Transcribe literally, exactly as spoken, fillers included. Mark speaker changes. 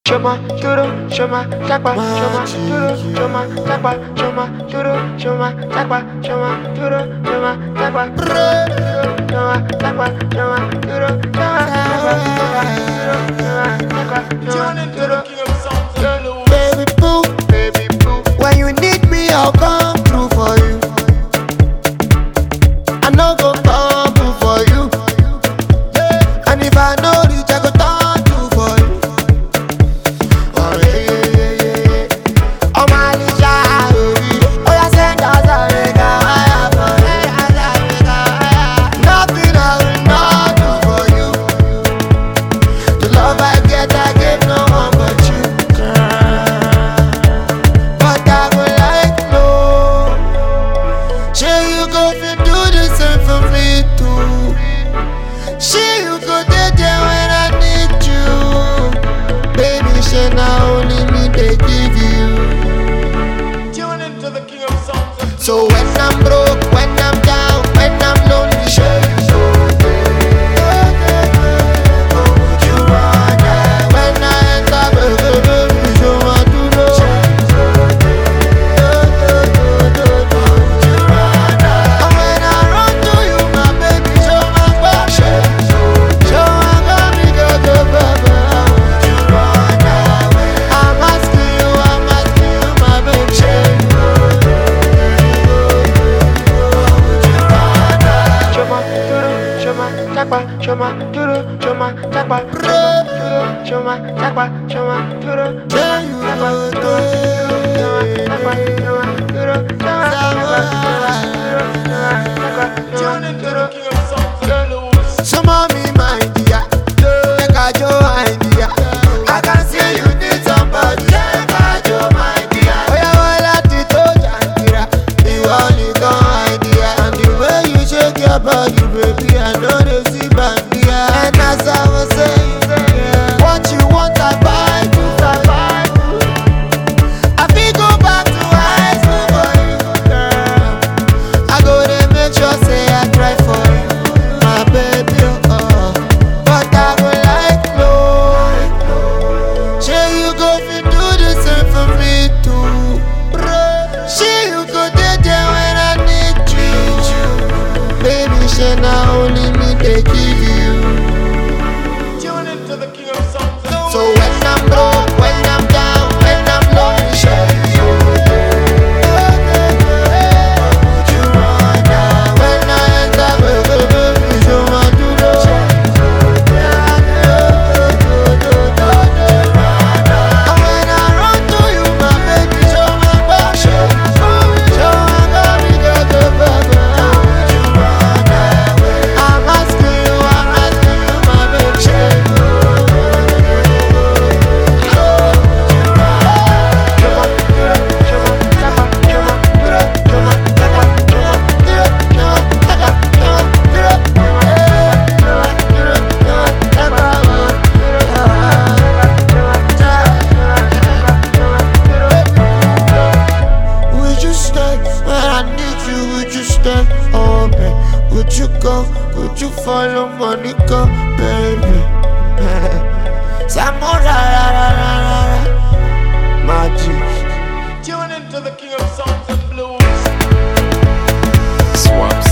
Speaker 1: Choma, duro, choma, takwa, choma, duro, choma, takwa, choma, duro, choma, takwa, choma, duro, choma, takwa, choma, takwa, choma, duro, choma, takwa, choma, duro, choma,
Speaker 2: Baby boo,
Speaker 1: baby boo.
Speaker 2: when you need me, I'll come through for you. I no go come through for you. And if I know reach, I go turn through for you. Oh yeah, yeah, yeah, yeah. Oh my Lisha, oh yeah, send us a regga, nothing I will not do for you. The love I get, I give no one but you. But I would like to know, sure you go fi do the same for me too. Sure you go there there when I need you. Baby, sure now only me they give you.
Speaker 3: Tune into the king of songs and
Speaker 2: So when I'm broke, when I'm down, when I'm lonely, sure you go there. Would you rather? When I enter, baby, show what to know. And when I run to you, my baby, show my passion. Show my baby, go go baby. Would you rather? I'm asking you, I'm asking you, my baby, show you.
Speaker 1: Choma, duro, choma, takwa, choma, duro, choma, takwa, choma, duro, choma, takwa, choma, duro,
Speaker 2: Show you
Speaker 1: takwa,
Speaker 2: go
Speaker 1: choma,
Speaker 2: there.
Speaker 1: takwa, choma, duro, choma, takwa, duro, takwa,
Speaker 3: tune
Speaker 1: choma,
Speaker 3: into
Speaker 1: duro.
Speaker 3: the king of songs and blues.
Speaker 2: So mommy, my dear, make a Joe, my dear. I can see you need somebody. Make a Joe, my dear. Oh yeah, well I did to Jankira. The one you got, my dear. And the way you shake your body, baby, I know they see bandia. And as I was saying, what you want, I buy you, I buy you. I feel go back to high school for you, girl. I go there make sure say I try for you, my baby, oh. But I would like to know, sure you go fi do the same for me too. Sure you go there there when I need you. Baby, sure now only me they give you.
Speaker 3: Tune into the king of songs and blues.
Speaker 2: So when I'm broke, when I'm down, when I'm lonely, sure you go there. Would you rather? When I enter, baby, baby, show my duro. And when I run to you, my baby, show my passion. Show my baby, girl, go baby. Would you rather? I'm asking you, I'm asking you, my baby, show you. Would you stay when I need you? Would you stay? Oh, babe. Would you go? Would you follow Monica, baby? Samora, ra, ra, ra, ra, ra. Magic.
Speaker 3: Tune into the king of songs and blues.
Speaker 4: Swaps.